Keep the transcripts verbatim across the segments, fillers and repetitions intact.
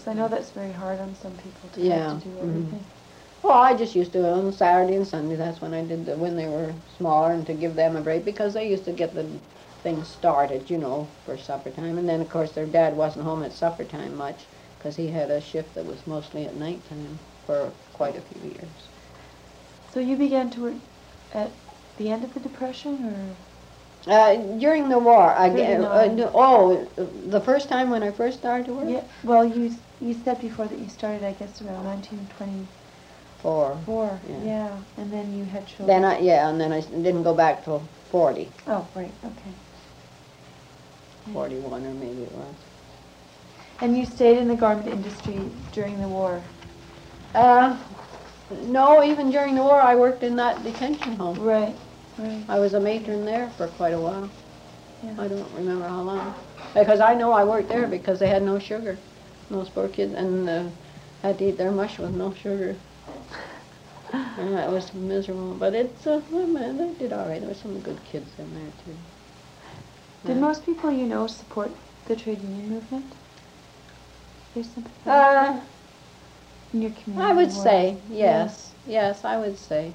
Because I know that's very hard on some people to Yeah. have to do Mm-hmm. everything. Well, I just used to on Saturday and Sunday. That's when I did the, when they were smaller, and to give them a break because they used to get the things started, you know, for supper time. And then of course their dad wasn't home at supper time much because he had a shift that was mostly at night time for quite a few years. So you began to work at the end of the Depression, or? Uh, during the war, I get, uh, thirty-nine. no- oh, the first time when I first started to work? Yeah. Well, you you said before that you started, I guess, around nineteen twenty-four. Four. Yeah. Yeah. And then you had children. Then I, yeah, and then I s- didn't go back till forty. Oh, right. Okay. forty-one or maybe it was. And you stayed in the garment industry during the war? Uh, no, even during the war I worked in that detention home. Right, right. I was a matron there for quite a while. Yeah. I don't remember how long. Because I know I worked there because they had no sugar. Those poor kids, and uh, had to eat their mush with no sugar. And that was miserable. But it's, uh, well, man, they did all right. There were some good kids in there, too. Did Yeah. most people you know support the trade union movement? There's something Uh, in your community? I would or- say, yes. Yes, I would say.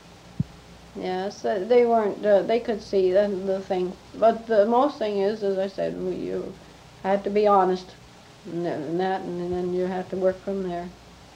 Yes, uh, they weren't, uh, they could see the, the thing. But the most thing is, as I said, we- you had to be honest and that, and that, and then you have to work from there.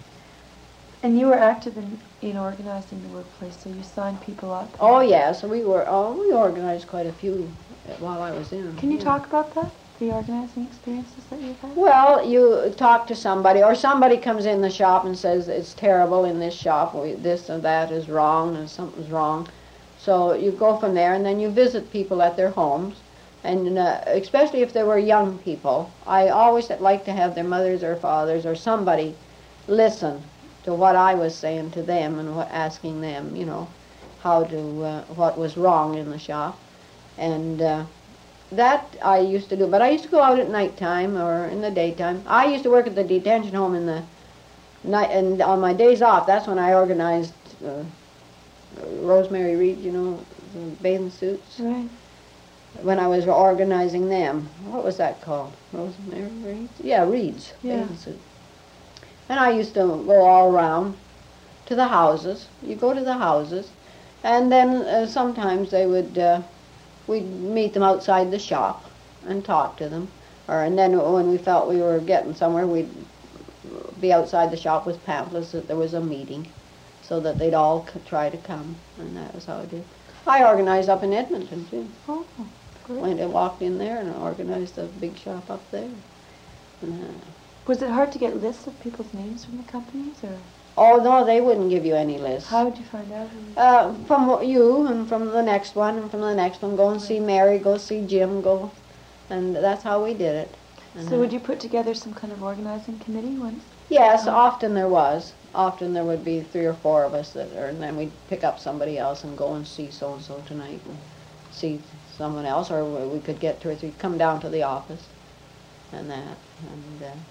And you were active in, in organizing the workplace, so you signed people up. Oh, yes, we were, oh, we organized quite a few while I was in. Can you yeah. talk about that? The organizing experiences that you've had? Well, you talk to somebody, or somebody comes in the shop and says it's terrible in this shop, we, this and that is wrong, and something's wrong. So you go from there, and then you visit people at their homes, and uh, especially if they were young people. I always like to have their mothers or fathers or somebody listen to what I was saying to them and what, asking them, you know, how to, uh, what was wrong in the shop. And uh, that I used to do, but I used to go out at nighttime or in the daytime. I used to work at the detention home in the night, and on my days off, that's when I organized uh, Rosemary Reed, you know, the bathing suits. Right. When I was organizing them, what was that called? Rosemary Reeds? Yeah, Reeds, Yeah. bathing suit. And I used to go all around to the houses. You go to the houses, and then uh, sometimes they would. Uh, We'd meet them outside the shop and talk to them. Or, and then when we felt we were getting somewhere, we'd be outside the shop with pamphlets that there was a meeting so that they'd all c- try to come. And that was how I did. I organized up in Edmonton, too. Oh, great. Went and walked in there and organized a big shop up there. And, uh, Was it hard to get lists of people's names from the companies, or oh, no, they wouldn't give you any lists. how did you find out? who- Uh, from wh- you and from the next one and from the next one. Go and see Mary, go see Jim, go. And that's how we did it. And, So uh, would you put together some kind of organizing committee once? Yes, Oh. often there was. Often there would be three or four of us, that, or, and then we'd pick up somebody else and go and see so-and-so tonight and see someone else, or we we could get two or three, come down to the office and that. And, uh,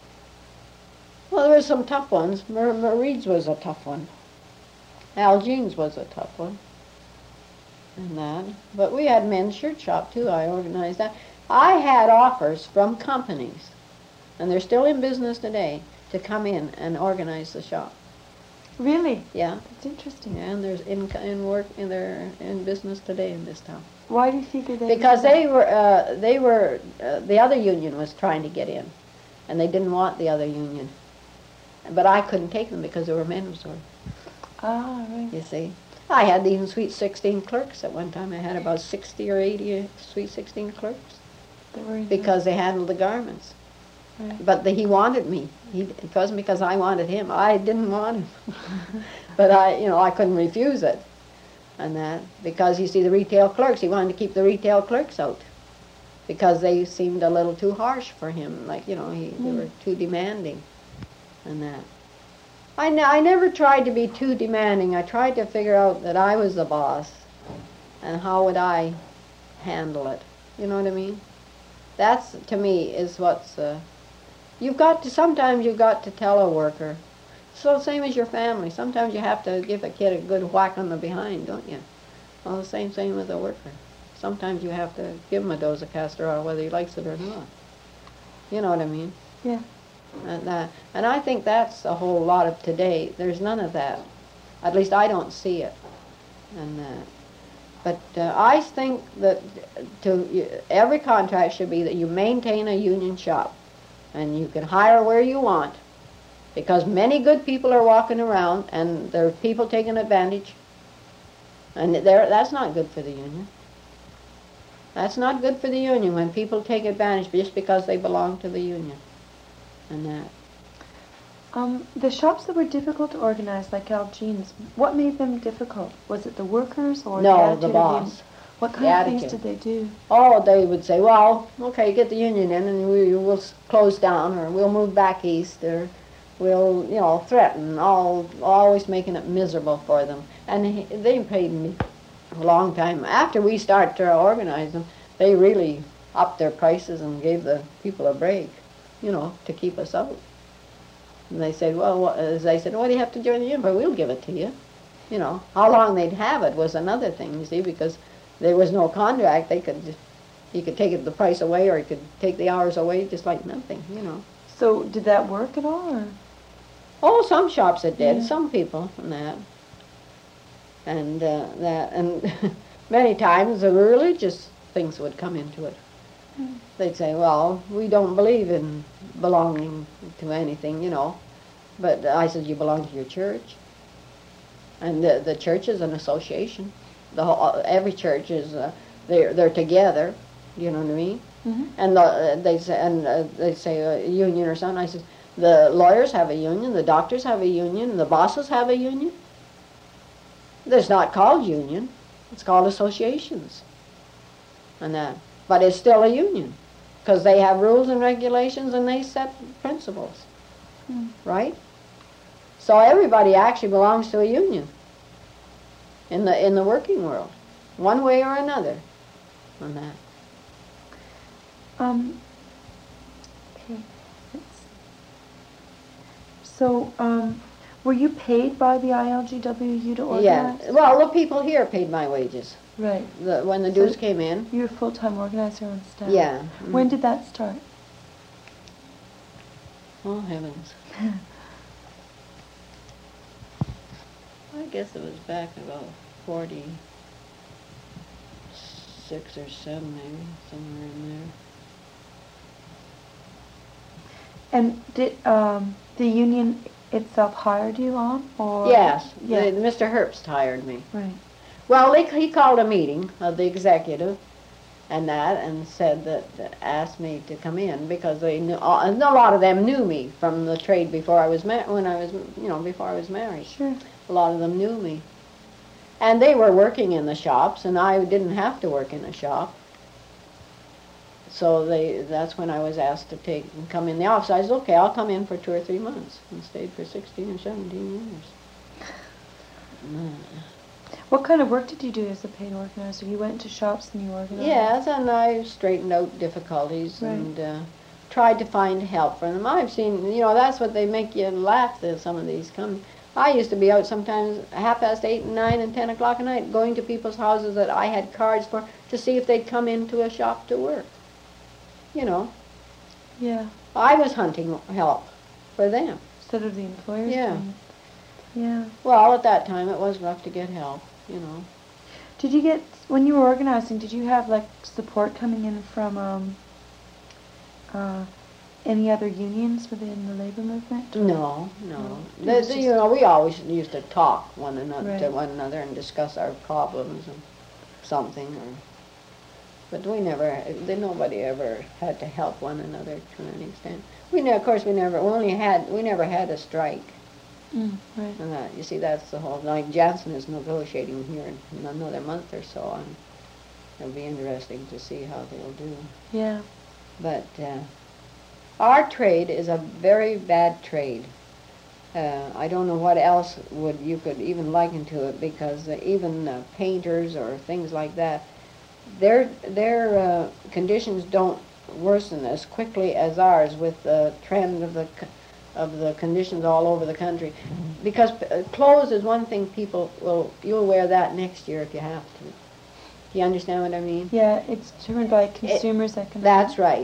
well, there were some tough ones. Mar- Mar- Reed's was a tough one. Al Jean's was a tough one. And that. But we had men's shirt shop, too. I organized that. I had offers from companies, and they're still in business today, to come in and organize the shop. Really? Yeah, That's interesting. yeah, and there's in in work in their in business today in this town Why do you figure they? because they were uh, they were uh, the other union was trying to get in, and they didn't want the other union, but I couldn't take them because they were men's work. Ah, right. You see, I had even Sweet sixteen clerks at one time. I had about sixty or eighty Sweet sixteen clerks They were in because they handled the garments. Right. But the, he wanted me. He, it wasn't because I wanted him. I didn't want him. But I, you know, I couldn't refuse it. And that, because you see the retail clerks, he wanted to keep the retail clerks out. Because they seemed a little too harsh for him. Like, you know, he, they were too demanding. And that. I, ne- I never tried to be too demanding. I tried to figure out that I was the boss. And how would I handle it. You know what I mean? That's, to me, is what's... Uh, You've got to, sometimes you've got to tell a worker. So same as your family. Sometimes you have to give a kid a good whack on the behind, don't you? Well, the same thing with a worker. Sometimes you have to give him a dose of castor oil whether he likes it or not. You know what I mean? Yeah. And, uh, and I think that's a whole lot of today. There's none of that. At least I don't see it. And uh, but uh, I think that to every contract should be that you maintain a union shop, and you can hire where you want, because many good people are walking around, and there are people taking advantage, and that's not good for the union. That's not good for the union when people take advantage just because they belong to the union. And that. Um, the shops that were difficult to organize, like Al Jean's, what made them difficult? Was it the workers or no, the attitude the of boss. The, what kind the of attitude. things did they do? Oh, they would say, well, okay, get the union in and we will close down, or we'll move back east, or we'll, you know, threaten, all, always making it miserable for them. And he, they paid me a long time. After we started to organize them, they really upped their prices and gave the people a break, you know, to keep us out. And they said, well, what, as they said, well, you have to join the union, but we'll give it to you. You know, how long they'd have it was another thing, you see, because there was no contract. They could just, you could take it the price away, or you could take the hours away just like nothing, you know. So did that work at all? Or? Oh, some shops it did, Yeah. some people and that. And uh, that, and many times the religious things would come into it. Mm. They'd say, well, we don't believe in belonging to anything, you know. But I said, you belong to your church. And the, the church is an association. The whole, every church is, uh, they're, they're together, you know what I mean? Mm-hmm. And the, uh, they say, and uh, they say a union or something. I said, the lawyers have a union, the doctors have a union, the bosses have a union. It's not called union, it's called associations. And that, but it's still a union, because they have rules and regulations and they set principles, Mm. right? So everybody actually belongs to a union in the in the working world, one way or another, on that. Um, okay. Let's, so, um, were you paid by the I L G W U to organize? Yeah, well, the people here paid my wages. Right. The, when the So dues came in. You're a full-time organizer on staff? Yeah. When did that start? Oh, heavens. I guess it was back about forty-six or seven, maybe, somewhere in there. And did um, the union itself hired you on, or? Yes, Yeah. the, Mister Herbst hired me. Right. Well, they, he called a meeting of the executive and that, and said that, that asked me to come in because they knew, uh, and a lot of them knew me from the trade before I was ma- when I was, you know, before I was married. Sure. A lot of them knew me. And they were working in the shops, and I didn't have to work in a shop. So they that's when I was asked to take and come in the office. I said, okay, I'll come in for two or three months, and stayed for sixteen or seventeen years. Mm. What kind of work did you do as a paid organizer? You went to shops and you organized? Yes, and I straightened out difficulties Right. and uh, tried to find help for them. I've seen, you know, that's what they make you laugh, that some of these come. I used to be out sometimes half past eight and nine and ten o'clock at night going to people's houses that I had cards for to see if they'd come into a shop to work. You know, Yeah. I was hunting help for them. Instead of the employers? Yeah. doing it. Yeah. Well, at that time it was rough to get help, you know. Did you get, when you were organizing, did you have like support coming in from um, uh, any other unions within the labor movement? No, no. No, it The, was the, just- you know, we always used to talk one another to Right. one another and discuss our problems and something, or. But we never, they, nobody ever had to help one another to any extent. We, ne- of course, we never, we only had, we never had a strike. Mm, right. And that, you see, that's the whole, like Jansen is negotiating here in another month or so, and it'll be interesting to see how they'll do. Yeah. But uh, our trade is a very bad trade. Uh, I don't know what else would you could even liken to it, because uh, even uh, painters or things like that, their their uh, conditions don't worsen as quickly as ours with the trend of the c- of the conditions all over the country. Because uh, clothes is one thing people will, you'll wear that next year if you have to. Do you understand what I mean? Yeah, it's determined by consumers' economics. That's right.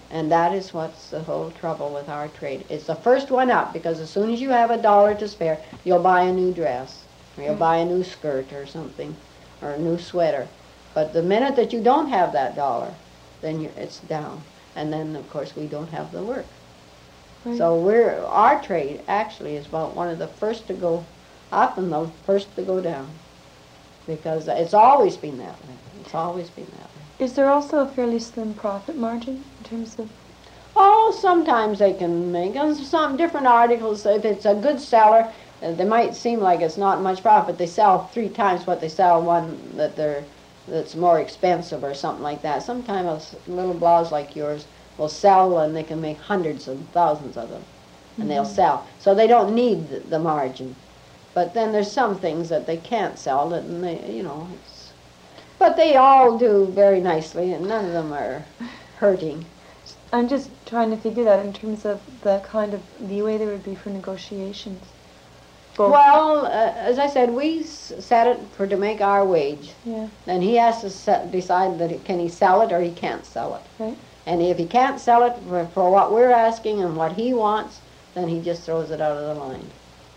And that is what's the whole trouble with our trade. It's the first one up, because as soon as you have a dollar to spare, you'll buy a new dress, or you'll buy a new skirt or something, or a new sweater. But the minute that you don't have that dollar, then you, it's down. And then, of course, we don't have the work. Right. So we're our trade actually is about one of the first to go up and the first to go down, because it's always been that way. It's always been that way. Is there also a fairly slim profit margin in terms of? Oh, sometimes they can make on some different articles. If it's a good seller, uh, they might seem like it's not much profit. They sell three times what they sell one that they're that's more expensive or something like that. Sometimes a little blouse like yours will sell, and they can make hundreds of thousands of them, and mm-hmm. they'll sell. So they don't need the, the margin. But then there's some things that they can't sell, and they, you know, it's. But they all do very nicely, and none of them are hurting. I'm just trying to figure that in terms of the kind of leeway there would be for negotiations. Both. Well, uh, as I said, we s- set it for to make our wage. Yeah. And he has to set, decide that it, can he sell it or he can't sell it. Right. And if he can't sell it for, for what we're asking and what he wants, then he just throws it out of the line.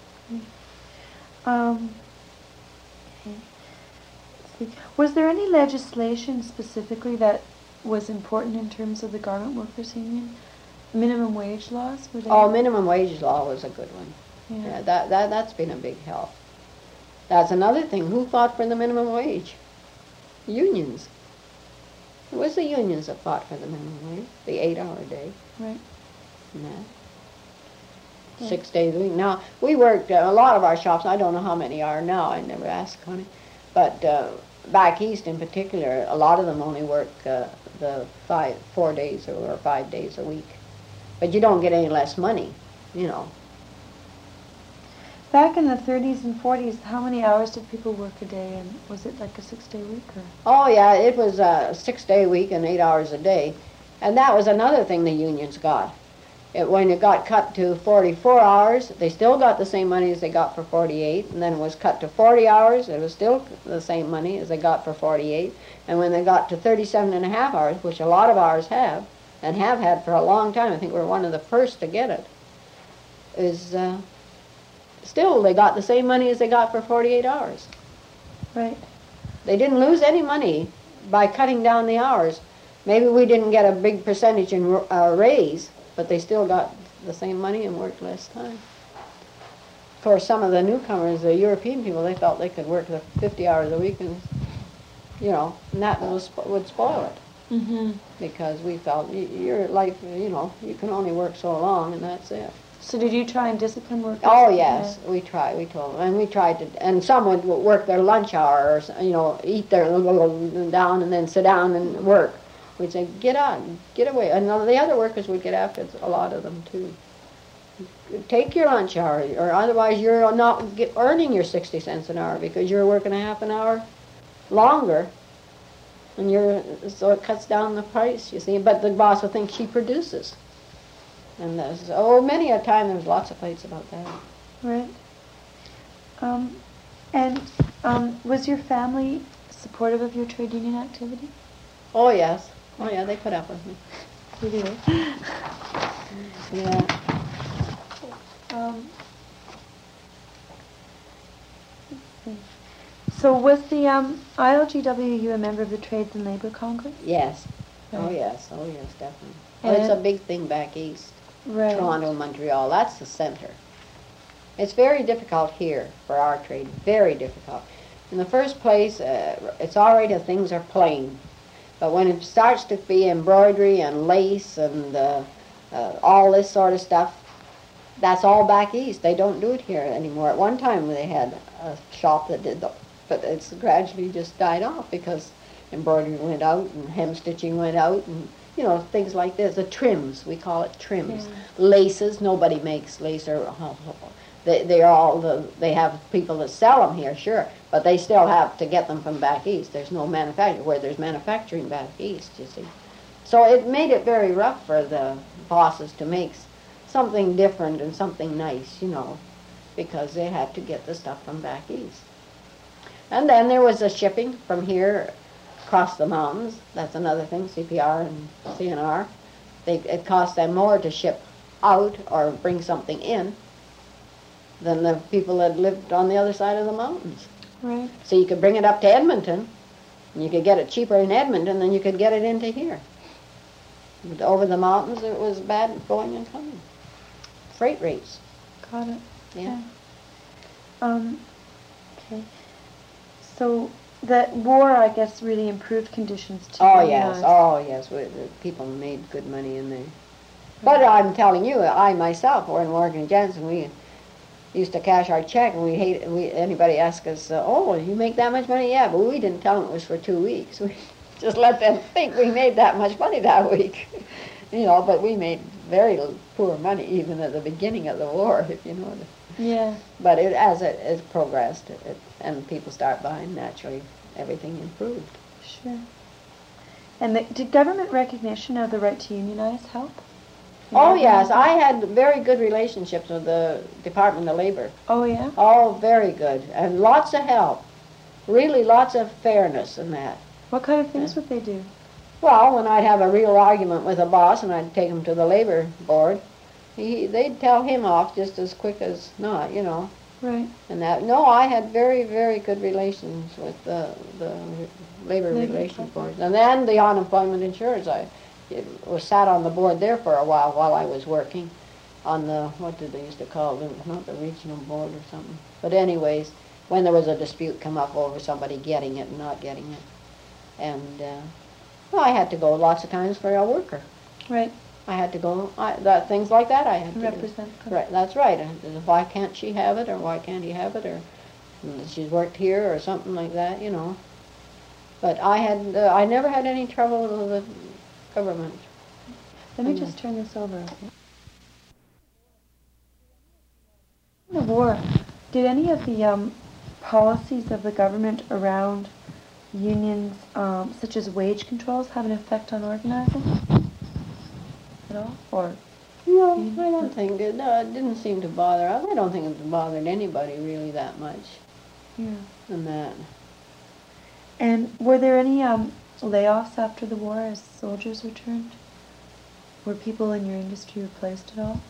Um, okay. Let's see. Was there any legislation specifically that was important in terms of the Garment Workers Union? Minimum wage laws? Were they? Oh, minimum wage law was a good one. Yeah. Yeah, that, that, that's been a big help. That's another thing. Who fought for the minimum wage? Unions. It was the unions that fought for the minimum wage, the eight-hour day. Right. And that. Yeah. Six days a week. Now, we worked, uh, a lot of our shops, I don't know how many are now, I never asked Connie, but uh, back east in particular, a lot of them only work uh, the five, four days or, or five days a week. But you don't get any less money, you know. Back in the thirties and forties, how many hours did people work a day, and was it like a six-day week? Or? Oh, yeah, it was a six-day week and eight hours a day. And that was another thing the unions got. It, when it got cut to forty-four hours, they still got the same money as they got for forty-eight, and then it was cut to forty hours, it was still the same money as they got for forty-eight. And when they got to thirty-seven and a half hours, which a lot of ours have, and have had for a long time, I think we're one of the first to get it, is... Uh, Still, they got the same money as they got for forty-eight hours. Right. They didn't lose any money by cutting down the hours. Maybe we didn't get a big percentage in uh, raise, but they still got the same money and worked less time. For some of the newcomers, the European people, they felt they could work the fifty hours a week, and you know, and that was, would spoil it. Mm-hmm. Because we felt y- your life, you know, you can only work so long, and that's it. So did you try and discipline workers? Oh, yes, yeah. we tried, we told them, and we tried to, and some would work their lunch hour, or, you know, eat their, down and then sit down and work. We'd say, get on, get away. And the other workers would get after it, a lot of them, too. Take your lunch hour, or otherwise you're not get, earning your sixty cents an hour, because you're working a half an hour longer, and you're, so it cuts down the price, you see, but the boss will think she produces. And there's, oh, many a time there's lots of fights about that. Right. Um, and um, was your family supportive of your trade union activity? Oh, yes. Oh, yeah, they put up with me. You do? Yeah. Um, let's see. So was the um, I L G W U a member of the Trades and Labor Congress? Yes. Right. Oh, yes. Oh, yes, definitely. And Oh, it's a big thing back east. Right. Toronto, Montreal, that's the center. It's very difficult here for our trade, very difficult. In the first place, uh, it's all right if things are plain, but when it starts to be embroidery and lace and uh, uh, all this sort of stuff, that's all back east. They don't do it here anymore. At one time they had a shop that did that, but it's gradually just died off because embroidery went out and hem stitching went out, and you know, things like this. The trims, we call it trims. Yeah. Laces, nobody makes lace, or they they're all the, they have people that sell them here, sure, but they still have to get them from back east. There's no manufacturing where there's manufacturing back east, you see. So it made it very rough for the bosses to make something different and something nice, you know, because they had to get the stuff from back east. And then there was the shipping from here across the mountains. That's another thing, C P R and C N R. they, it cost them more to ship out or bring something in than the people that lived on the other side of the mountains. Right. So you could bring it up to Edmonton, and you could get it cheaper in Edmonton than you could get it into here. But over the mountains, it was bad going and coming. Freight rates. Got it. Yeah. yeah. Um, okay. So that war, I guess, really improved conditions too. Oh, yes. Oh, yes. We, the people made good money in there. But I'm telling you, I myself, or in Morgan and Jansen, we used to cash our check, and we hate we anybody ask us, uh, "Oh, you make that much money?" Yeah, but we didn't tell them it was for two weeks. We just let them think we made that much money that week, you know. But we made very poor money even at the beginning of the war, if you know. Yeah. But it, as it, it progressed, it, it, and people start buying, naturally, everything improved. Sure. And the, did government recognition of the right to unionize help? Oh, yes. I had very good relationships with the Department of Labor. Oh, yeah? Oh, very good. And lots of help. Really lots of fairness in that. What kind of things Yeah. would they do? Well, when I'd have a real argument with a boss and I'd take him to the labor board, he, they'd tell him off just as quick as not, you know. Right. And that, no, I had very, very good relations with the, the labor Labor relations Department. board. And then the unemployment insurance, I it was sat on the board there for a while while I was working on the, what did they used to call it, not the regional board or something. But anyways, when there was a dispute come up over somebody getting it and not getting it. And, uh, well, I had to go lots of times for a worker. Right. I had to go, I, that, things like that I had to Represent. do. Right, that's right. And why can't she have it, or why can't he have it, or she's worked here, or something like that, you know. But I had, uh, I never had any trouble with the government. Let me Mm. just turn this over. In the war, did any of the um, policies of the government around unions, um, such as wage controls, have an effect on organizing at all? Or No, Mm. I don't think it, no, it didn't seem to bother, I don't think it bothered anybody really that much yeah. in that. And were there any um, layoffs after the war as soldiers returned? Were people in your industry replaced at all?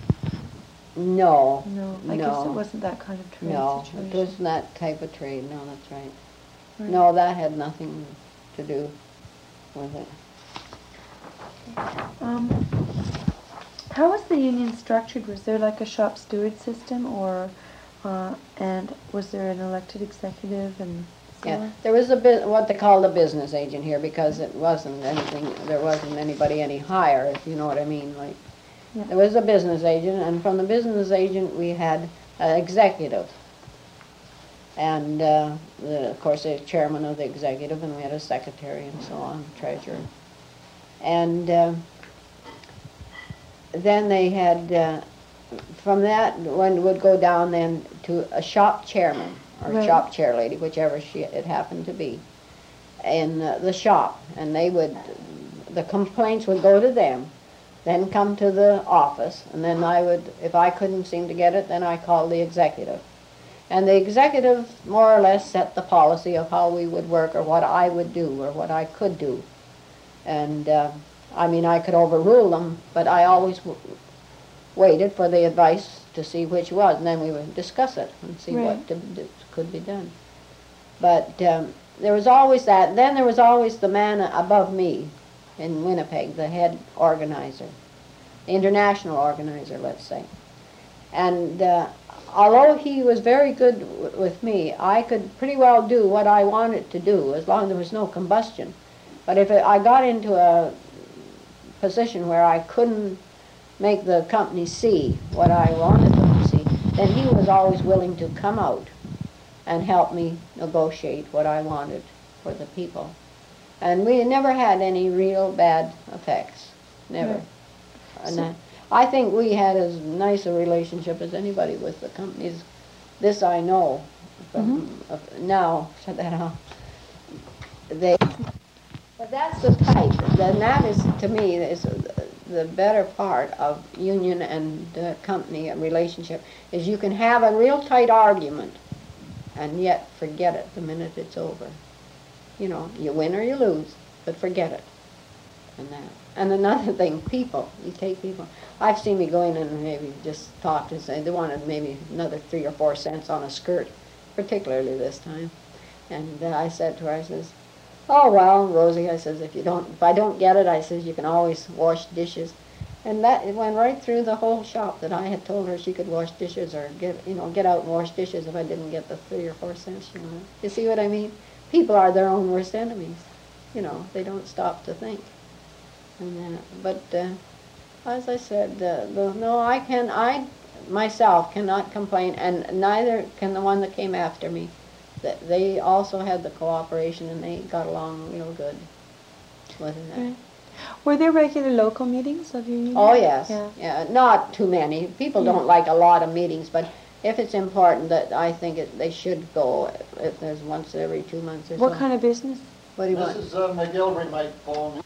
No, No, I No. guess it wasn't that kind of trade no, situation. it wasn't that type of trade, no, that's right. Right. No, that had nothing to do with it. Um, how was the union structured? Was there like a shop steward system, or uh, and was there an elected executive and so Yeah, on? there was a bit, what they called a business agent here, because it wasn't anything, there wasn't anybody any higher, if you know what I mean, like. Yeah. There was a business agent, and from the business agent we had an executive. And, uh, the, of course, the chairman of the executive, and we had a secretary and so on, treasurer. And uh, then they had, uh, from that, one would go down then to a shop chairman, or Right. shop chair lady, whichever she it happened to be, in uh, the shop. And they would, the complaints would go to them, then come to the office, and then I would, if I couldn't seem to get it, then I called the executive. And the executive more or less set the policy of how we would work, or what I would do, or what I could do. And, uh, I mean, I could overrule them, but I always w waited for the advice to see which was, and then we would discuss it and see Right. what to, to, could be done. But um, there was always that. Then there was always the man above me in Winnipeg, the head organizer, the international organizer, let's say. And uh, although he was very good w with me, I could pretty well do what I wanted to do, as long as there was no combustion. But if it, I got into a position where I couldn't make the company see what I wanted them to see, then he was always willing to come out and help me negotiate what I wanted for the people. And we never had any real bad effects, never. Right. And So- I, I think we had as nice a relationship as anybody with the companies. This I know from uh, now, shut that off. They, but that's the type, then that is, to me, is the better part of union and uh, company and relationship, is you can have a real tight argument and yet forget it the minute it's over. You know, you win or you lose, but forget it. And that. And another thing, people. You take people. I've seen me go in and maybe just talk to say they wanted maybe another three or four cents on a skirt, particularly this time. And uh, I said to her, I says, "Oh well, Rosie," I says, "if you don't, if I don't get it, I says you can always wash dishes." And that it went right through the whole shop that I had told her she could wash dishes or get you know get out and wash dishes if I didn't get the three or four cents she wanted. You see what I mean? People are their own worst enemies. You know, they don't stop to think. And uh, but uh, as I said, uh, the, no, I can I myself cannot complain, and neither can the one that came after me. That they also had the cooperation and they got along real good with it. Right. Were there regular local meetings of your union? Oh yes, yeah. yeah, not too many. People Yeah. don't like a lot of meetings, but if it's important, that I think it, they should go. If there's once every two months or so. What kind of business? What do you want? Missus Uh, McGilvery might phone.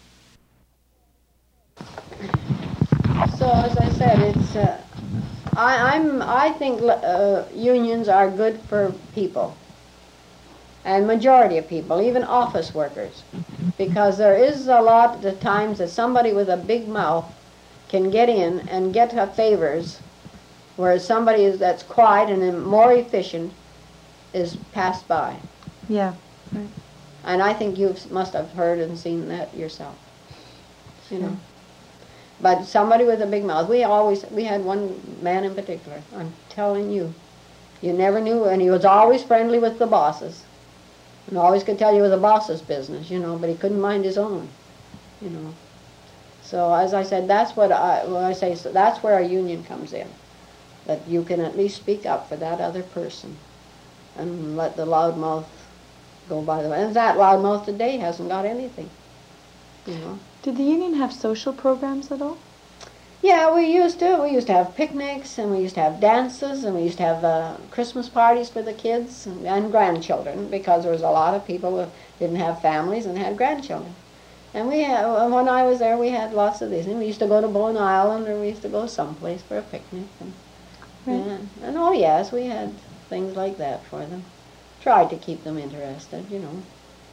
So as I said, it's. Uh, I, I'm. I think uh, unions are good for people, and majority of people, even office workers, because there is a lot of times that somebody with a big mouth can get in and get uh, favors, whereas somebody is, that's quiet and more efficient is passed by. Yeah. Right. And I think you must have heard and seen that yourself. You know. But somebody with a big mouth, we always, we had one man in particular, I'm telling you, you never knew, and he was always friendly with the bosses, and always could tell you it was the boss's business, you know, but he couldn't mind his own, you know. So as I said, that's what I, when I say, so that's where a union comes in, that you can at least speak up for that other person, and let the loudmouth go by the way. And that loudmouth today hasn't got anything, you know. Did the union have social programs at all? Yeah, we used to. We used to have picnics, and we used to have dances, and we used to have uh, Christmas parties for the kids and, and grandchildren, because there was a lot of people who didn't have families and had grandchildren. And we had, when I was there, we had lots of these. And we used to go to Bowen Island, or we used to go someplace for a picnic. And, Right. yeah. And oh yes, we had things like that for them. Tried to keep them interested, you know,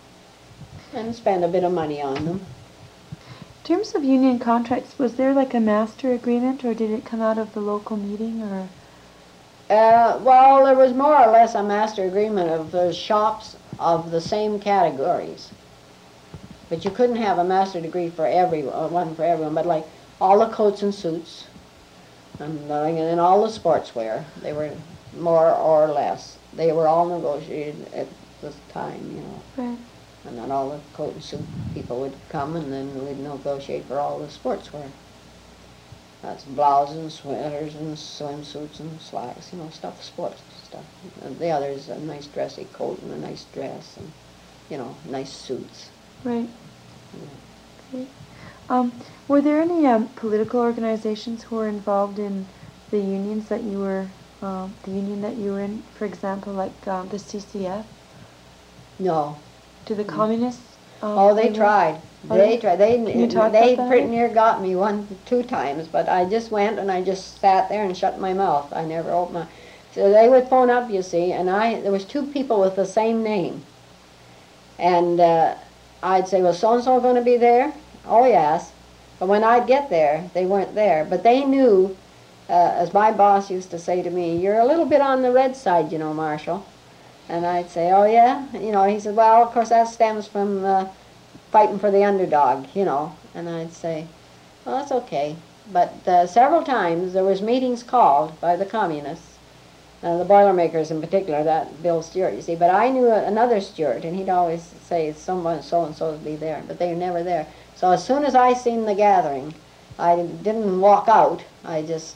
and spend a bit of money on them. In terms of union contracts, was there like a master agreement, or did it come out of the local meeting, or? Uh, well, there was more or less a master agreement of the shops of the same categories. But you couldn't have a master degree for everyone, one for everyone, but like all the coats and suits, and, uh, and all the sportswear, they were more or less. They were all negotiated at the time, you know. Right. And then all the coat and suit people would come, and then we'd negotiate for all the sportswear. That's blouses and sweaters and swimsuits and slacks, you know, stuff, sports stuff. And the other's a nice dressy coat and a nice dress, and, you know, nice suits. Right. Okay. Um, were there any um, political organizations who were involved in the unions that you were, um, the union that you were in, for example, like um, the C C F? No. Do the communists? Um, Oh, they were- tried. Oh, They yeah? tried. They Can you talk they about that? pretty near got me one, two times, but I just went and I just sat there and shut my mouth. I never opened my. So they would phone up, you see, and I there was two people with the same name, and uh, I'd say, "Well, so and so going to be there?" "Oh yes," but when I'd get there, they weren't there. But they knew, uh, as my boss used to say to me, "You're a little bit on the red side, you know, Marshall." And I'd say, "Oh yeah," you know. He said, "Well, of course that stems from." Uh, fighting for the underdog, you know." And I'd say, "Well, that's okay." But uh, several times there was meetings called by the communists, uh, the Boilermakers in particular, that Bill Stewart, you see. But I knew another Stewart, and he'd always say, "Someone so-and-so would be there," but they were never there. So as soon as I seen the gathering, I didn't walk out. I just,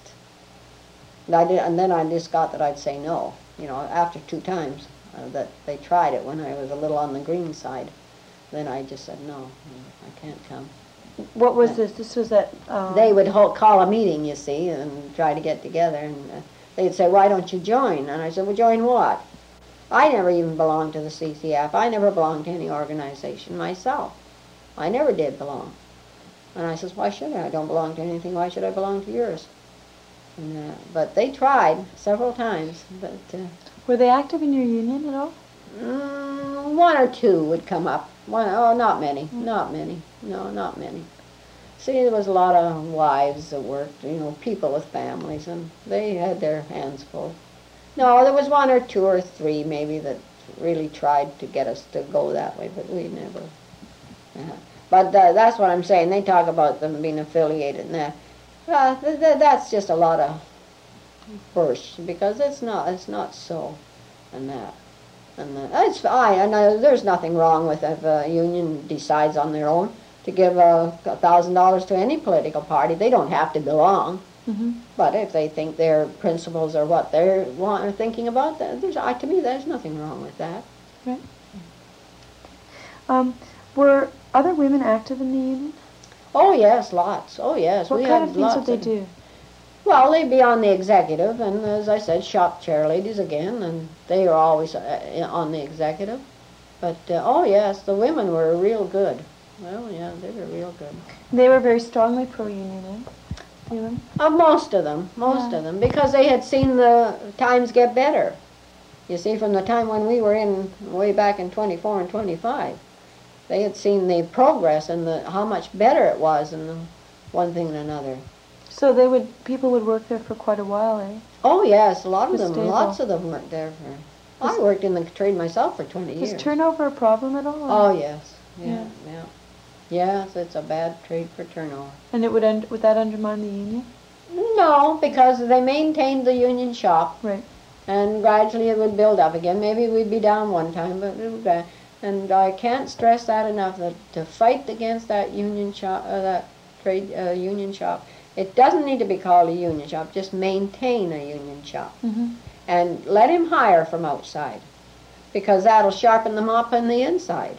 I did, and then I just got that I'd say no, you know, after two times uh, that they tried it when I was a little on the green side. Then I just said, no, I can't come. What was this? This was at... Um, They would hold, call a meeting, you see, and try to get together, and uh, they'd say, "Why don't you join?" And I said, "Well, join what?" I never even belonged to the C C F. I never belonged to any organization myself. I never did belong. And I says, "Why should I? I don't belong to anything. Why should I belong to yours?" And, uh, but they tried several times, but... Uh, were they active in your union at all? Mm, one or two would come up. One, oh, not many, not many. No, not many. See, there was a lot of wives that worked, you know, people with families, and they had their hands full. No, there was one or two or three maybe that really tried to get us to go that way, but we never. Yeah. But uh, that's what I'm saying. They talk about them being affiliated and that. Uh, th th that's just a lot of bursts, because it's not. It's not so, and that. And uh, it's I and uh, there's nothing wrong with if a union decides on their own to give a thousand dollars to any political party. They don't have to belong. Mm-hmm. But if they think their principles are what they're want, are thinking about, that there's I to me there's nothing wrong with that. Right. Um, were other women active in the union? Oh yes, lots. Oh yes, What we kind had of things lots would they of- do? Well, they'd be on the executive, and as I said, shop chair ladies again, and they were always uh, on the executive. But uh, oh yes, the women were real good. Well, yeah, they were real good. They were very strongly pro-union, eh? Women? Uh, most of them, most Yeah. of them, because they had seen the times get better. You see, from the time when we were in, way back in twenty-four and twenty-five, they had seen the progress and the how much better it was, and the one thing and another. So they would, people would work there for quite a while, eh? Oh yes, a lot of Was them, stable. lots of them worked there for. Was- I worked in the trade myself for twenty Was years. turnover a problem at all? or- Oh yes, yeah, Yeah. yeah, yes. It's a bad trade for turnover. And it would un- would that undermine the union? No, because they maintained the union shop. Right. And gradually it would build up again. Maybe we'd be down one time, but it would, uh, and I can't stress that enough. That to fight against that union shop, uh, that trade uh, union shop, it doesn't need to be called a union shop. Just maintain a union shop, Mm-hmm. and let him hire from outside, because that'll sharpen them up on the inside.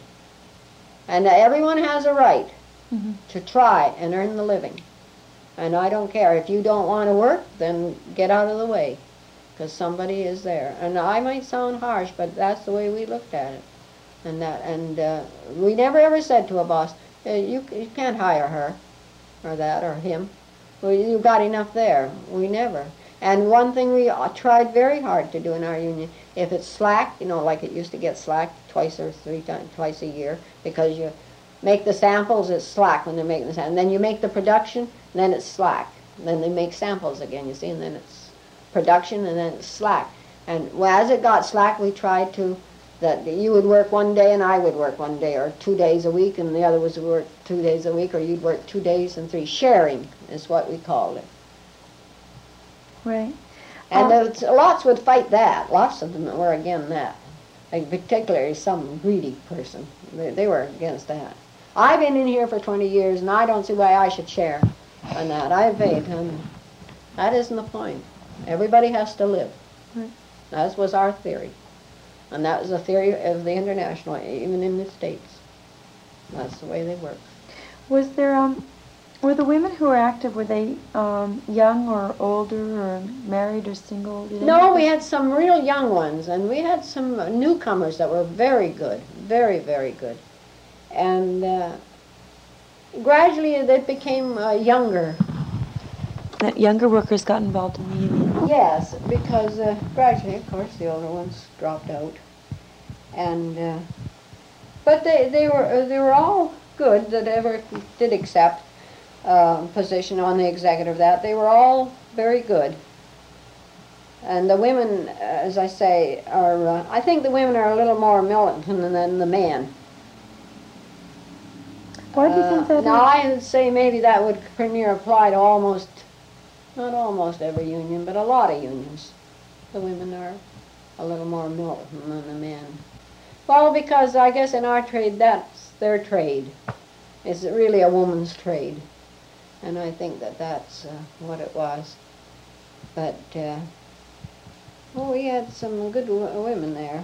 And everyone has a right Mm-hmm. to try and earn the living. And I don't care if you don't want to work, then get out of the way, because somebody is there. And I might sound harsh, but that's the way we looked at it. And that, and uh, we never ever said to a boss, uh, you, you can't hire her, or that, or him. Well, you got enough there. We never. And one thing we uh, tried very hard to do in our union, if it's slack, you know, like it used to get slack twice or three times, twice a year, because you make the samples, it's slack when they're making the samples. And then you make the production, then it's slack. Then they make samples again, you see, and then it's production, and then it's slack. And well, as it got slack, we tried to, that you would work one day and I would work one day, or two days a week, and the other was work two days a week, or you'd work two days and three. Sharing is what we called it. Right. And Um, it's, lots would fight that. Lots of them were against that. Like particularly some greedy person. They, they were against that. I've been in here for twenty years, and I don't see why I should share on that. I've paid, and that isn't the point. Everybody has to live. Right. That was our theory. And that was the theory of the International, even in the States. That's the way they work. Was there um, were the women who were active, were they um young or older or married or single? Did No, any- we had some real young ones, and we had some uh, newcomers that were very good, very, very good. And uh, gradually they became uh, younger. that younger workers got involved in the union. Yes, because uh, gradually, of course, the older ones dropped out. And uh, but they they were uh, they were all good that ever did accept uh, position on the executive. That they were all very good. And the women, uh, as I say, are uh, I think the women are a little more militant than the men. Why do you think Uh, that now is? I would say maybe that would premier apply to almost, not almost every union, but a lot of unions. The women are a little more militant than the men. Well, because I guess in our trade, that's their trade. It's really a woman's trade. And I think that that's uh, what it was. But, uh, well, we had some good w- women there.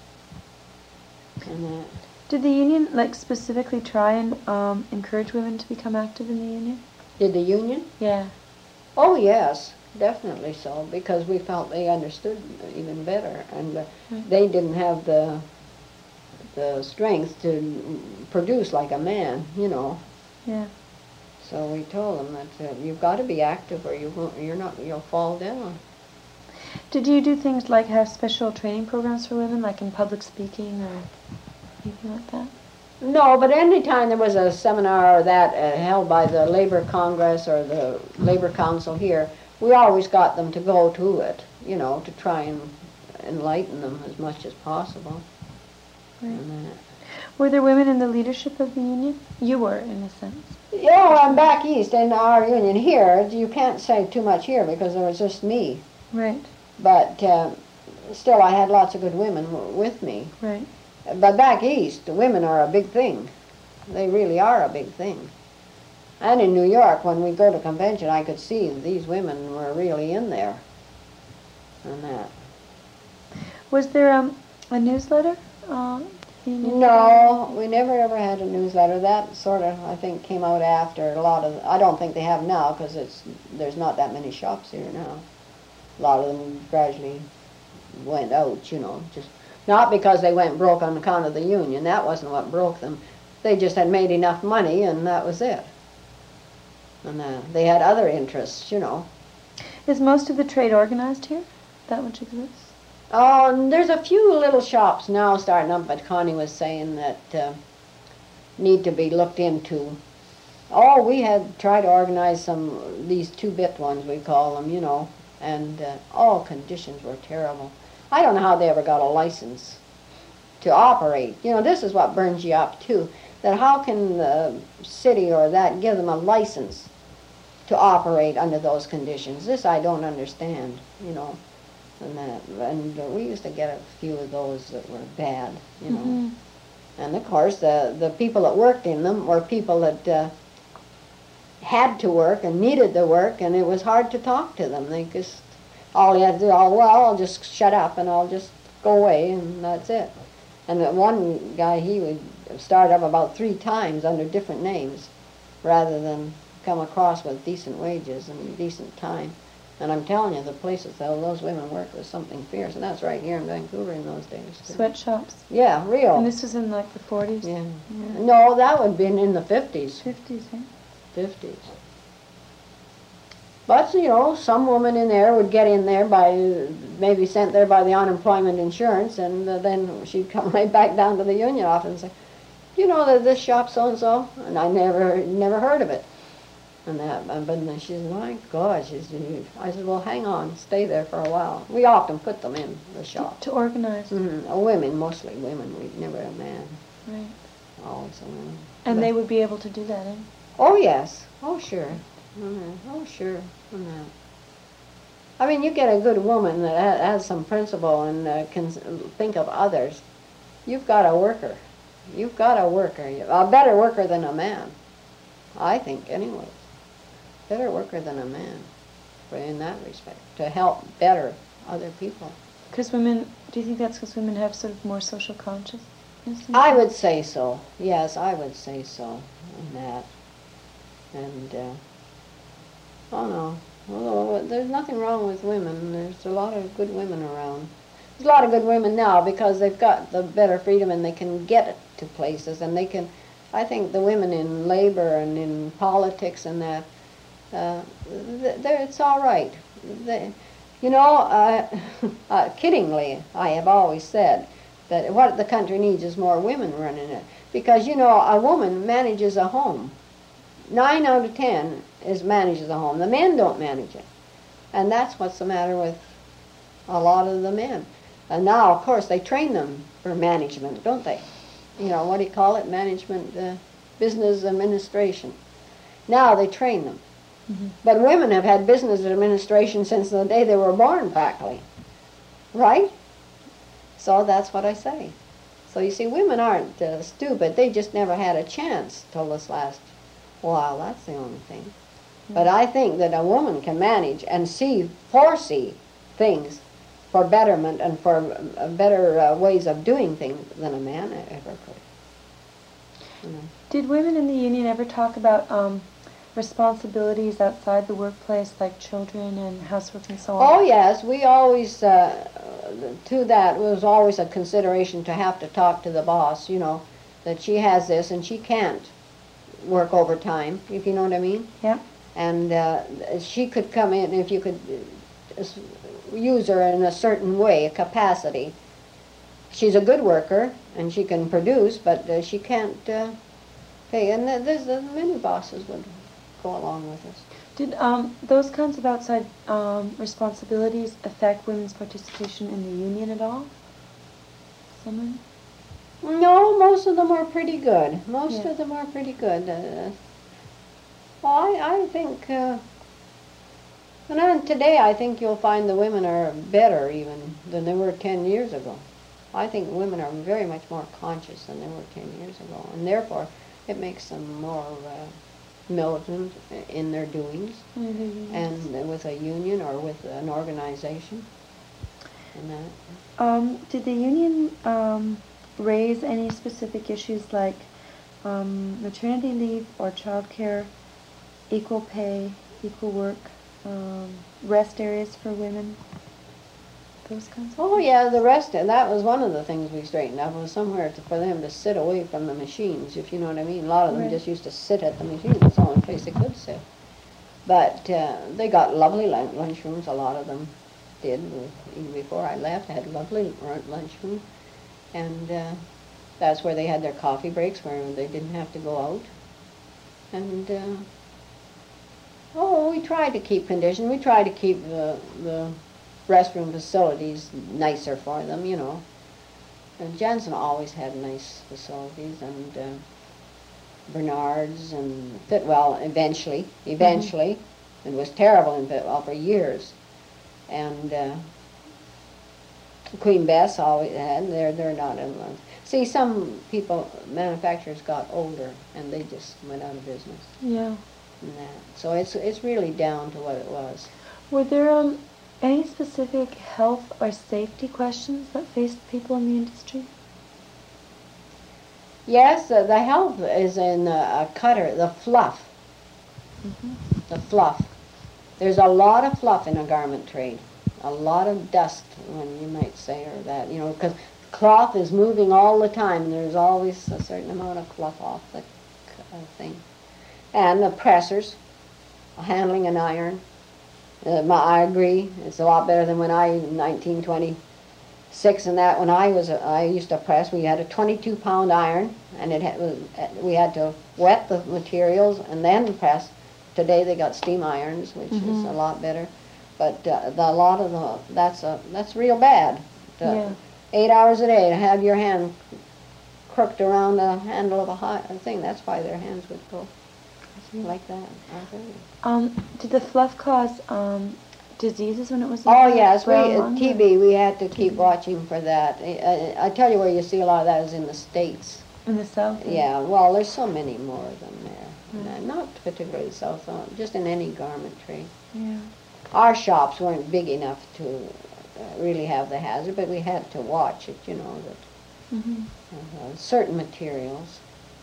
And that. Did the union like specifically try and um, encourage women to become active in the union? Did the union? Yeah. Oh, yes, definitely so, because we felt they understood even better, and uh, Right. they didn't have the the strength to produce like a man, you know. Yeah. So we told them that uh, you've got to be active, or you won't, you're not, you'll fall down. Did you do things like have special training programs for women, like in public speaking or anything like that? No, but any time there was a seminar or that uh, held by the Labor Congress or the Labor Council here, we always got them to go to it, you know, to try and enlighten them as much as possible. Right. And, uh, Were there women in the leadership of the union? You were, in a sense. yeah, I'm back east in our union here. You can't say too much here because there was just me. Right. But uh, still, I had lots of good women w- with me. Right. But back east, the women are a big thing. They really are a big thing. And in New York, when we go to convention, I could see that these women were really in there. And that. Was there um, a newsletter? Uh, the union No, we never ever had a newsletter. That sort of, I think, came out after a lot of. I don't think they have now because it's there's not that many shops here now. A lot of them gradually went out, you know, just not because they went broke on account of the union. That wasn't what broke them. They just had made enough money, and that was it. And uh, they had other interests, you know. Is most of the trade organized here? That much exists? Oh, and there's a few little shops now starting up, but Connie was saying that uh, need to be looked into. Oh, we had tried to organize some, these two-bit ones, we call them, you know, and uh, all conditions were terrible. I don't know how they ever got a license to operate. You know, this is what burns you up, too, that how can the city or that give them a license to operate under those conditions? This I don't understand, you know. And that, and uh, we used to get a few of those that were bad, you know. Mm-hmm. And of course, the the people that worked in them were people that uh, had to work and needed the work, and it was hard to talk to them. They just all you had to do, oh well, I'll just shut up and I'll just go away, and that's it. And the one guy, he would start up about three times under different names, rather than come across with decent wages and decent time. And I'm telling you, the places that those women worked was something fierce, and that's right here in Vancouver in those days. too. Sweatshops. Yeah, real. And this was in like the forties? Yeah. Yeah. No, that would have been in the fifties. fifties, yeah. fifties. But, you know, some woman in there would get in there by, maybe sent there by the unemployment insurance, and uh, then she'd come right back down to the union office and say, you know that this shop so-and-so? And I never, never heard of it. And that, and but then she said, my God, she said, I said, well, hang on, stay there for a while. We often put them in the shop. To organize. Mm-hmm. Uh, women, mostly women. We never had a man. Right. Always a woman. And But- they would be able to do that, eh? Oh, yes. Oh, sure. Mm-hmm. Oh, sure. Mm-hmm. I mean, you get a good woman that ha- has some principle and uh, can s- think of others. You've got a worker. You've got a worker. A better worker than a man. I think, anyway. Better worker than a man, for in that respect, to help better other people. Because women, do you think that's because women have sort of more social consciousness? in I them? would say so. Yes, I would say so. In that, and uh, oh no, well, there's nothing wrong with women. There's a lot of good women around. There's a lot of good women now because they've got the better freedom and they can get to places, and they can. I think the women in labor and in politics and that. Uh, th- it's all right. They, you know, uh, uh, kiddingly, I have always said that what the country needs is more women running it. Because, you know, a woman manages a home. Nine out of ten is manages a home. The men don't manage it. And that's what's the matter with a lot of the men. And now, of course, they train them for management, don't they? You know, what do you call it? Management, uh, business administration. Now they train them. Mm-hmm. But women have had business administration since the day they were born, practically. Right? So that's what I say. So you see, women aren't uh, stupid. They just never had a chance till this last while. That's the only thing. Mm-hmm. But I think that a woman can manage and see, foresee things for betterment and for uh, better uh, ways of doing things than a man ever could. You know. Did women in the union ever talk about um, responsibilities outside the workplace, like children and housework and so on? Oh, yes. We always, uh, to that, was always a consideration to have to talk to the boss, you know, that she has this and she can't work overtime, if you know what I mean. Yeah. And uh, she could come in, if you could uh, use her in a certain way, a capacity, she's a good worker and she can produce, but uh, she can't uh, pay. And th- there's uh, many bosses would go along with us. Did um, those kinds of outside um, responsibilities affect women's participation in the union at all? Someone? No, most of them are pretty good. Most Yeah. of them are pretty good. Uh, well, I, I think, uh, and then today I think you'll find the women are better even than they were ten years ago. I think women are very much more conscious than they were ten years ago, and therefore it makes them more uh, militant in their doings, Mm-hmm. and with a union or with an organization. And that. Um, did the union um, raise any specific issues like um, maternity leave or childcare, equal pay, equal work, um, rest areas for women, those kinds of Oh things? yeah, the rest, that was one of the things we straightened up, was somewhere to, for them to sit away from the machines, if you know what I mean. A lot of them Right. just used to sit at the machines, it's the only place they could sit. But uh, they got lovely lun- lunchrooms, a lot of them did. Even before I left, I had lovely run- lunchroom. And uh, that's where they had their coffee breaks, where they didn't have to go out. And, uh, oh, we tried to keep condition, we tried to keep the, the restroom facilities nicer for them, you know. And Jensen always had nice facilities, and uh, Bernard's and Fitwell eventually, eventually. It was terrible in Fitwell for years. And uh, Queen Bess always had, they're, they're not in love. See, some people, manufacturers got older, and they just went out of business. Yeah. And that. So it's, it's really down to what it was. Were there um, any specific health or safety questions that faced people in the industry? Yes, uh, the health is in uh, a cutter, the fluff, Mm-hmm. the fluff. There's a lot of fluff in a garment trade, a lot of dust, when you might say, or that, you know, because cloth is moving all the time, and there's always a certain amount of fluff off the uh, thing. And the pressers, handling an iron. Uh, my, I agree, it's a lot better than when I, in nineteen twenty-six and that, when I was, a, I used to press, we had a twenty-two pound iron, and it had, was, we had to wet the materials and then press. Today they got steam irons, which Mhm. is a lot better. But uh, the, a lot of the, that's a, that's real bad. The, Yeah. Eight hours a day to have your hand crooked around the handle of a hot thing, that's why their hands would go like that. I think. Um, did the fluff cause um, diseases when it was Oh in yes, we brown uh, lung, T or- B. We had to keep watching for that. I, I, I tell you where you see a lot of that is in the States. in the south? Yeah, well, there's so many more of them there. Right. Uh, Not particularly South, uh, just in any garment trade. Yeah. Our shops weren't big enough to uh, really have the hazard, but we had to watch it. You know that Mm-hmm. uh, certain materials.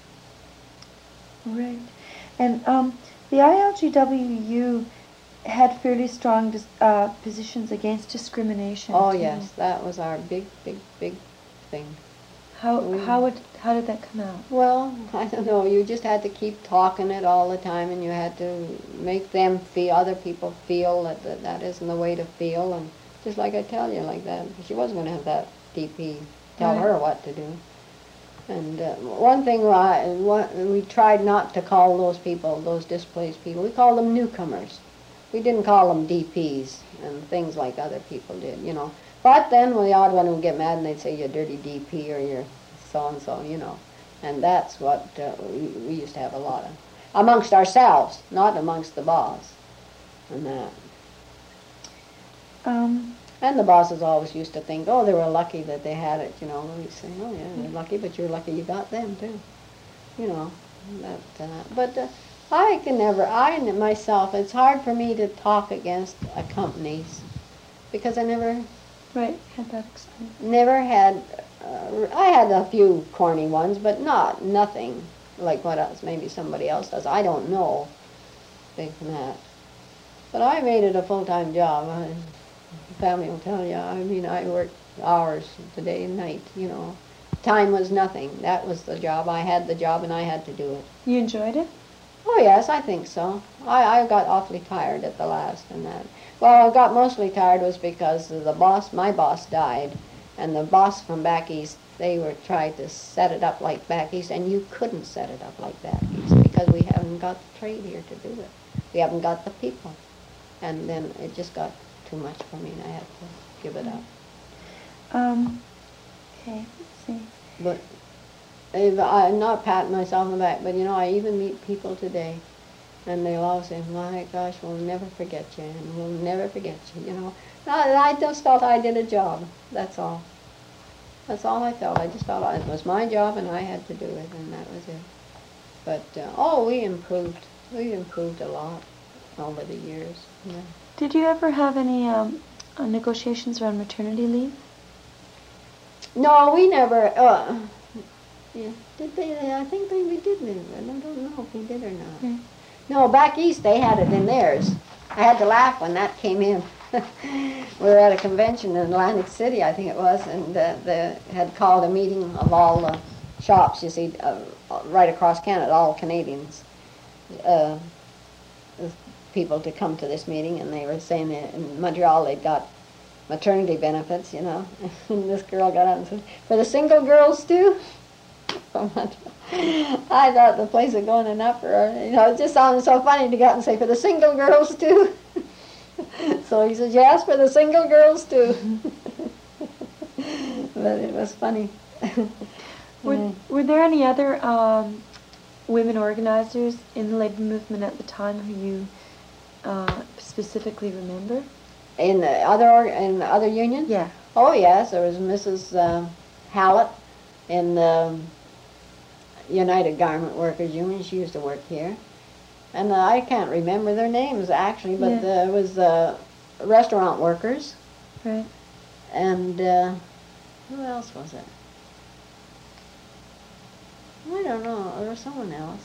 Right. And um, the I L G W U had fairly strong dis- uh, positions against discrimination. Oh too. yes, that was our big, big, big thing. How Mm. how would how did that come out? Well, I don't know. You just had to keep talking it all the time, and you had to make them feel, other people feel that that, that isn't the way to feel. And just like I tell you, like that, she wasn't going to have that D P tell Right. her what to do. And uh, one thing, I, one, we tried not to call those people, those displaced people, we called them newcomers. We didn't call them D Ps and things like other people did, you know. But then well, the odd one would get mad and they'd say, you dirty D P or you're so-and-so, you know. And that's what uh, we, we used to have a lot of. Amongst ourselves, not amongst the boss. And that. Um, And the bosses always used to think, oh, they were lucky that they had it, you know. And we'd say, oh, yeah, they're lucky, but you're lucky you got them, too. You know. That, uh, but uh, I can never, I myself, it's hard for me to talk against uh, companies because I never right. Had that experience. never had, uh, I had a few corny ones, but not, nothing like what else, maybe somebody else does. I don't know, big from that. But I made it a full-time job. I, the family will tell you, I mean, I worked hours the day and night, you know. Time was nothing. That was the job. I had the job and I had to do it. You enjoyed it? Oh yes, I think so. I, I got awfully tired at the last and that. Well, I got mostly tired was because the boss, my boss died, And the boss from back east, they were trying to set it up like back east, and you couldn't set it up like back east because we haven't got the trade here to do it. We haven't got the people. And then it just got too much for me, and I had to give it up. Um, okay, let's see. But if I'm not patting myself on the back, but you know, I even meet people today, and they'll all say, my gosh, we'll never forget you, and we'll never forget you, you know. I, I just felt I did a job, that's all. That's all I felt. I just felt it was my job, and I had to do it, and that was it. But, uh, oh, we improved. We improved a lot over the years. Yeah. Did you ever have any um, uh, negotiations around maternity leave? No, we never, uh, yeah, did they, I think they, we did, I don't know if we did or not. Okay. No, back east they had it in theirs. I had to laugh when that came in. We were at a convention in Atlantic City, I think it was, and uh, they had called a meeting of all the shops, you see, uh, right across Canada, all Canadians, uh, people to come to this meeting, and they were saying that in Montreal they'd got maternity benefits, you know. And this girl got up and said, for the single girls too? I thought the place was going enough for her. You know, it just sounded so funny to get up and say, for the single girls too? So he said, yes, for the single girls too. But it was funny. Were, were there any other um, women organizers in the labor movement at the time who you uh, specifically remember? In the other in the other union? Yeah. Oh yes, there was Missus Uh, Hallett in the United Garment Workers Union. She used to work here, and uh, I can't remember their names actually, but Yeah. there was uh, restaurant workers, Right. and uh, who else was it? I don't know. There was someone else.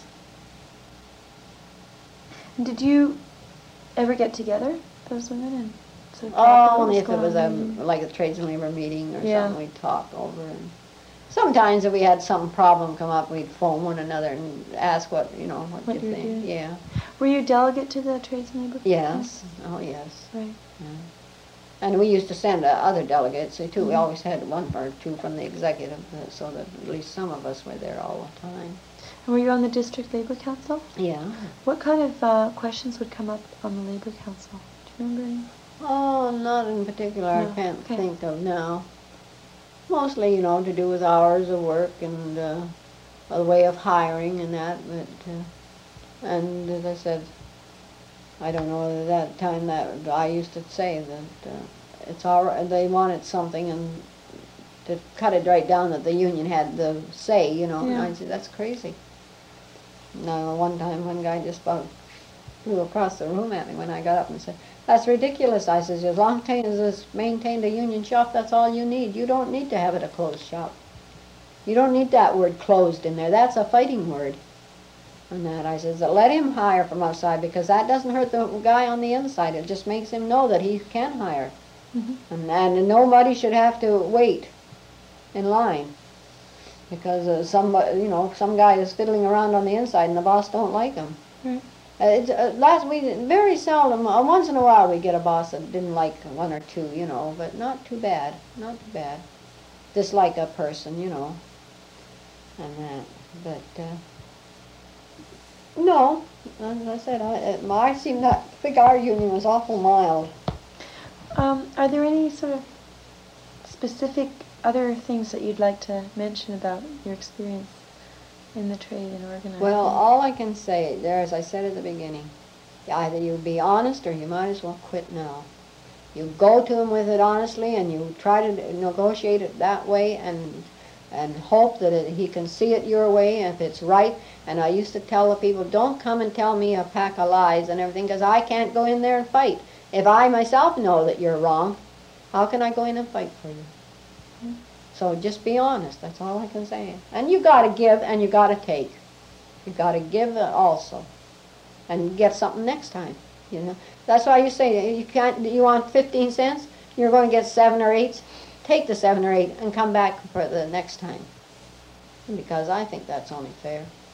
Did you ever get together, those women, and sort of talk about Oh, what only if it going was a, on? like a trades and labor meeting or Yeah. something, we'd talk over. And sometimes if we had some problem come up, we'd phone one another and ask what, you know, what, What you you think. do. Yeah. Were you a delegate to the Trades and Labor? Yes. Oh, yes. Right. Yeah. And we used to send uh, other delegates, too. We Mhm. always had one or two from the executive, uh, so that at least some of us were there all the time. And were you on the District Labor Council? Yeah. What kind of uh, questions would come up on the Labor Council? Do you remember any? Oh, not in particular. No. I can't Okay. think of now. Mostly, you know, to do with hours of work and uh, a way of hiring and that. But uh, and as I said, I don't know whether that time that I used to say that uh, it's all right. They wanted something and to cut it right down that the union had the say, you know. Yeah. And I said that's crazy. Now, one time, one guy just about flew across the room at me when I got up and said, that's ridiculous. I said, as long as it's maintained a union shop, that's all you need. You don't need to have it a closed shop. You don't need that word closed in there. That's a fighting word. And that I said, let him hire from outside because that doesn't hurt the guy on the inside. It just makes him know that he can hire. Mm-hmm. And, and nobody should have to wait in line. Because uh, some, you know, some guy is fiddling around on the inside and the boss don't like him. Right. Uh, it's, uh, last we very seldom, uh, once in a while we get a boss that didn't like one or two, you know, but not too bad, not too bad. Dislike a person, you know, and that. But uh, no, as I said, I, uh, I seem to think our union was awful mild. Um, are there any sort of specific other things that you'd like to mention about your experience in the trade and organizing? Well, all I can say there, as I said at the beginning, either you be honest or you might as well quit now. You go to him with it honestly and you try to negotiate it that way and and hope that it, he can see it your way if it's right. And I used to tell the people, don't come and tell me a pack of lies and everything because I can't go in there and fight. If I myself know that you're wrong, how can I go in and fight for you? Mm-hmm. So just be honest, that's all I can say. And you got to give and you got to take. You got to give also and get something next time, you know. That's why you say you can't, you want fifteen cents, you're going to get seven or eight. Take the seven or eight and come back for the next time. Because I think that's only fair.